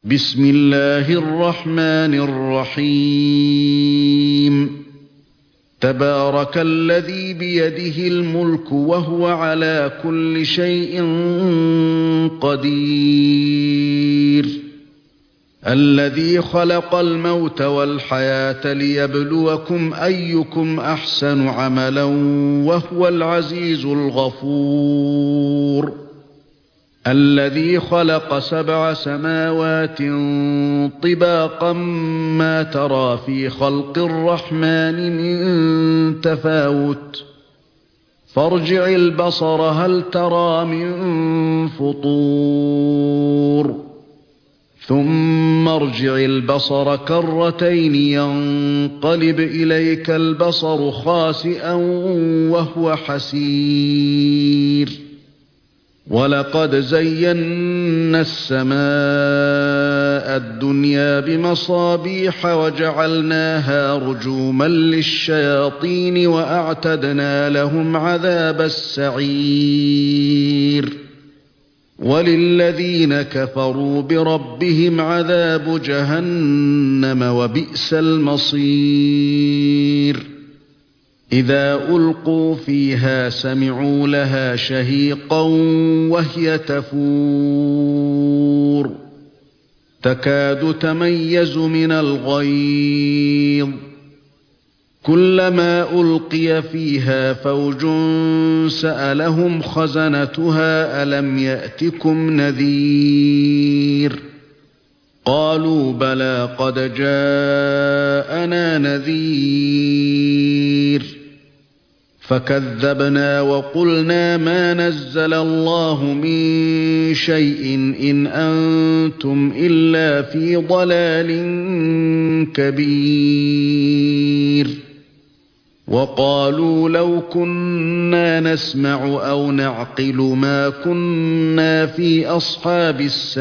بسم الله الرحمن الرحيم تبارك الذي بيده الملك وهو على كل شيء قدير الذي خلق الموت والحياة ليبلوكم أيكم أحسن عملا وهو العزيز الغفور الذي خلق 7 سماوات طباقا ما ترى في خلق الرحمن من تفاوت فارجع البصر هل ترى من فطور ثم ارجع البصر كرتين ينقلب إليك البصر خاسئا وهو حسير ولقد زينا السماء الدنيا بمصابيح وجعلناها رجوما للشياطين وأعتدنا لهم عذاب السعير وللذين كفروا بربهم عذاب جهنم وبئس المصير إذا ألقوا فيها سمعوا لها شهيقا وهي تفور تكاد تميز من الغيظ كلما ألقي فيها فوج سألهم خزنتها ألم يأتكم نذير قالوا بلى قد جاءنا نذير فكذبنا وقلنا ما نزل الله من شيء إن أنتم إلا في ضلال كبير وقالوا لو كنا نسمع أو نعقل ما كنا في أصحاب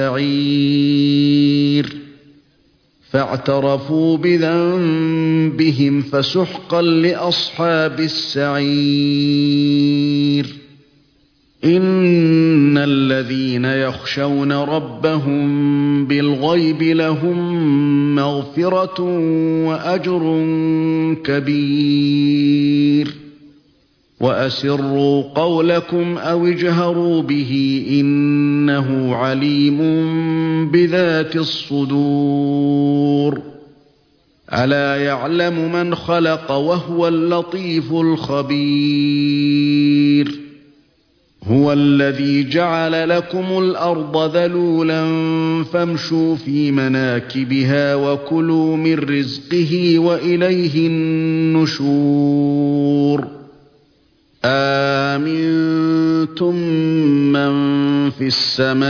السعير فاعترفوا بذنبهم فسحقا لأصحاب السعير إن الذين يخشون ربهم بالغيب لهم مغفرة وأجر كبير وأسروا قولكم أو اجهروا به إنه عليم بذات الصدور ألا يعلم من خلق وهو اللطيف الخبير هو الذي جعل لكم الأرض ذلولا فامشوا في مناكبها وكلوا من رزقه وإليه النشور آمنتم من في السماء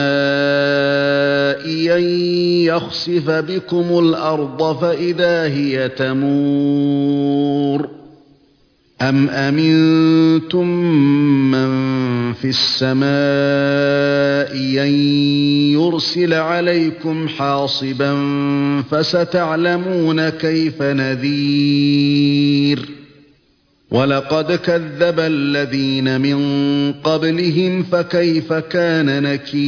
أن يخسف بكم الأرض فإذا هي تمور أم أمنتم من في السماء أن يرسل عليكم حاصبا فستعلمون كيف نذير ولقد كذب الذين من قبلهم فكيف كان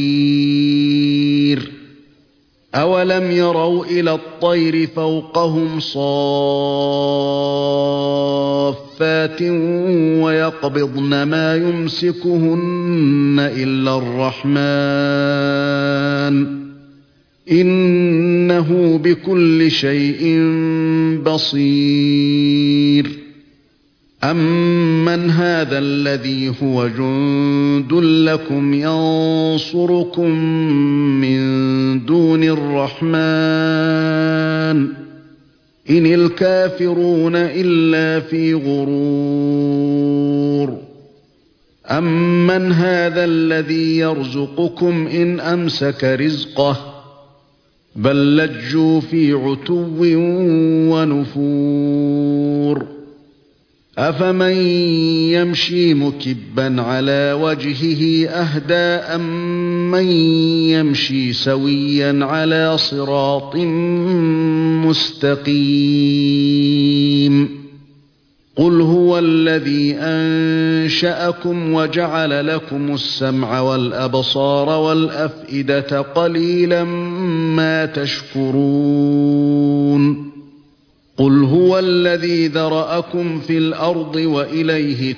نكير أولم يروا إلى الطير فوقهم صافات ويقبضن ما يمسكهن إلا الرحمن إنه بكل شيء بصير أمن هذا الذي هو جند لكم ينصركم من دون الرحمن إن الكافرون إلا في غرور أمن هذا الذي يرزقكم إن أمسك رزقه بل لجوا في عتو ونفور أفمن يمشي مكبا على وجهه أهدى أمن يمشي سويا على صراط مستقيم قل هو الذي أنشأكم وجعل لكم السمع والأبصار والأفئدة قليلا ما تشكرون قل هو الذي ذرأكم في الأرض وإليه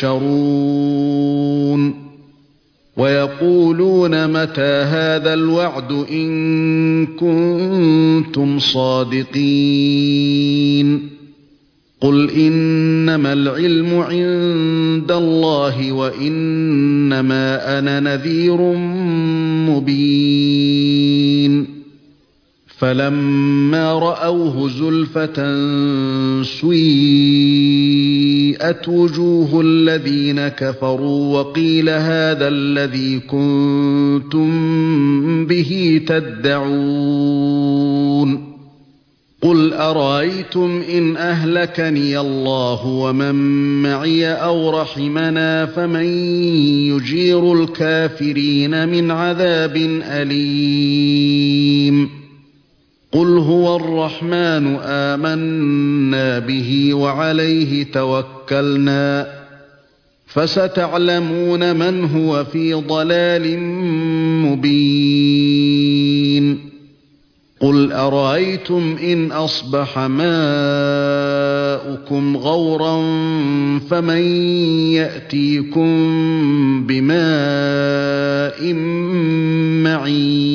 تحشرون ويقولون متى هذا الوعد إن كنتم صادقين قل إنما العلم عند الله وإنما أنا نذير مبين فلما رأوه زلفة سيئت وجوه الذين كفروا وقيل هذا الذي كنتم به تدعون قل أرأيتم إن أهلكني الله ومن معي أو رحمنا فمن يجير الكافرين من عذاب أليم قل هو الرحمن آمنا به وعليه توكلنا فستعلمون من هو في ضلال مبين قل أرأيتم إن أصبح ماؤكم غورا فمن يأتيكم بماء معين